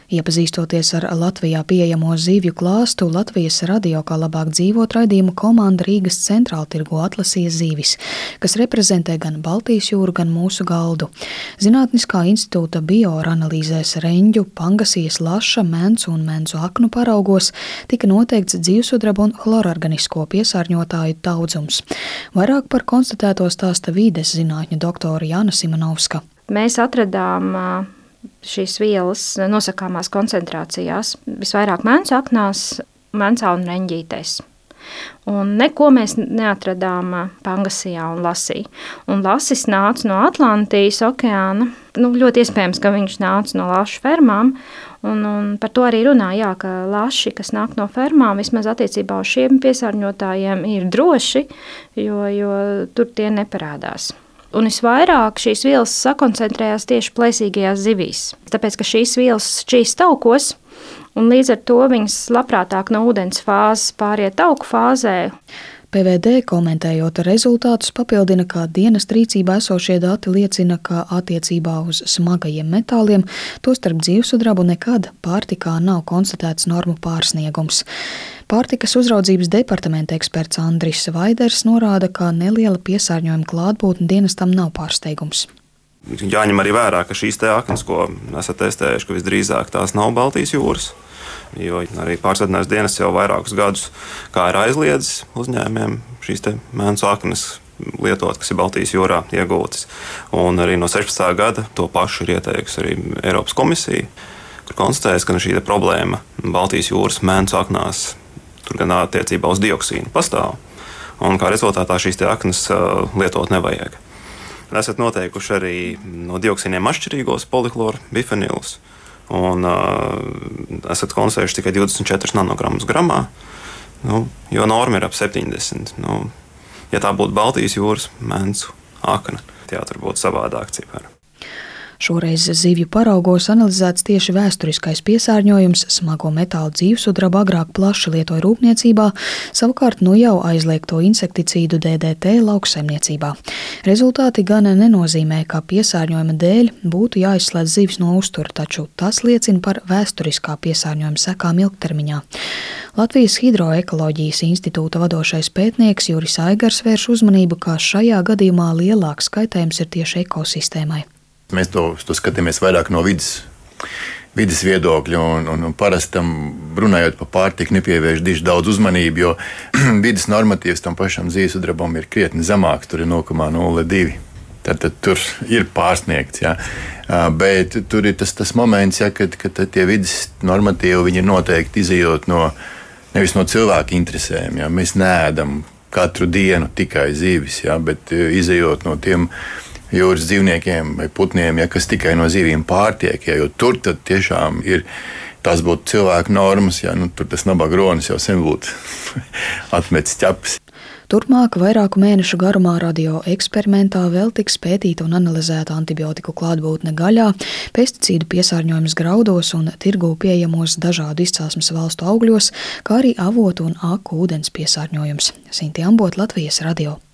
Iepazīstoties ar Latvijā pieejamo zivju klāstu, Latvijas radio kā labāk dzīvot raidījuma komanda Rīgas centrāltirgū atlasīja zivis, kas reprezentē gan Baltijas jūru, gan mūsu galdu. Zinātniskā institūta bioanalīzēs reņģu, pangasijas, laša, mencu un mencu aknu paraugos tika noteikts dzīvsudraba un chlororganisko piesārņotāju daudzums. Vairāk par konstatēto stāsta vīdes zinātņu doktora Jāna Simonovska. Mēs atradām šīs vielas nosakāmās koncentrācijās, visvairāk mencu aknās, mencā un reņģītēs. Un neko mēs neatradām Pangasijā un Lasī. Un Lasis nāca no Atlantijas okeāna. Ļoti iespējams, ka viņš nāca no lašu fermām. Un par to arī runā, ka laši, kas nāk no fermām, vismaz attiecībā uz šiem piesārņotājiem, ir droši, jo tur tie neparādās. Un visvairāk šīs vielas sakoncentrējās tieši plēsīgajās zivīs. Tāpēc, ka šīs vielas šķīst taukos, un līdz ar to viņas labprātāk no ūdens fāzes pāriet tauku fāzē. PVD komentējot rezultātus papildina, ka dienas rīcībā esošie dati liecina, ka attiecībā uz smagajiem metāliem, tostarp dzīvsudrabu, nekad pārtikā nav konstatēts normu pārsniegums. Pārtikas uzraudzības departamenta eksperts Andris Vaiders norāda, ka neliela piesārņojuma klātbūtne dienestam nav pārsteigums. Jāņem arī vērā, ka šīs aknas, ko esat testējuši, ka visdrīzāk tās nav Baltijas jūras. Jo arī pārsvarinājuši dienas jau vairākus gadus, kā ir aizliedzis uzņēmumiem šīs mēncu aknas lietot, kas ir Baltijas jūrā iegūtas. Un arī no 16. gada to pašu ir ieteikusi arī Eiropas komisija, kur konstatējas, ka šī problēma Baltijas jūras mēncu aknās tur gan attiecībā uz dioksīnu pastāv. Un kā rezultātā šīs aknas lietot nevajag. Esat noteikuši arī no dioksīniem atšķirīgos polihloru bifenilus. Un esat konstatējuši tikai 24 nanogramus gramā, jo norma ir ap 70. Ja tā būtu Baltijas jūras mēncu akna, tur būtu savādāk cipari. Šoreiz zivju paraugos analizēts tieši vēsturiskais piesārņojums, smago metālu dzīvsudrabu agrāk plaši lietoja rūpniecībā, savukārt jau aizliegto insekticīdu DDT lauksaimniecībā. Rezultāti gan nenozīmē, ka piesārņojuma dēļ būtu jāizslēdz zivis no uztura, taču tas liecina par vēsturiskā piesārņojuma sekām ilgtermiņā. Latvijas Hidroekoloģijas institūta vadošais pētnieks Juris Aigars vērš uzmanību, ka šajā gadījumā lielāks kaitējums ir tieši ekosistēmai. Mēs to skatāmies vairāk no vides viedokļa, un parasti tam runājot par pārtiku nepievērš diži daudz uzmanību, jo vides normatīvs tam pašam dzīvsudrabam ir krietni zemāks, tur ir 0,02. Tad tur ir pārsniegts, bet tur ir tas moments, kad tie vides normatīvi viņi ir noteikti izejot nevis no cilvēku interesēm. Mēs neēdam katru dienu tikai zivis, bet izejot no tiem jūras dzīvniekiem vai putniem, kas tikai no zivīm pārtiek, jo tur tad tiešām ir, tās būtu cilvēku normas, tur tas nabagronis jau sen būtu atmetis ķepes. Turpmāk vairāku mēnešu garumā radio eksperimentā vēl tiks pētīta un analizēta antibiotiku klātbūtne gaļā, pesticīdu piesārņojums graudos un tirgū pieejamos dažādu izcelsmes valstu augļos, kā arī avotu un aku ūdens piesārņojums. Sinti Ambot, Latvijas radio.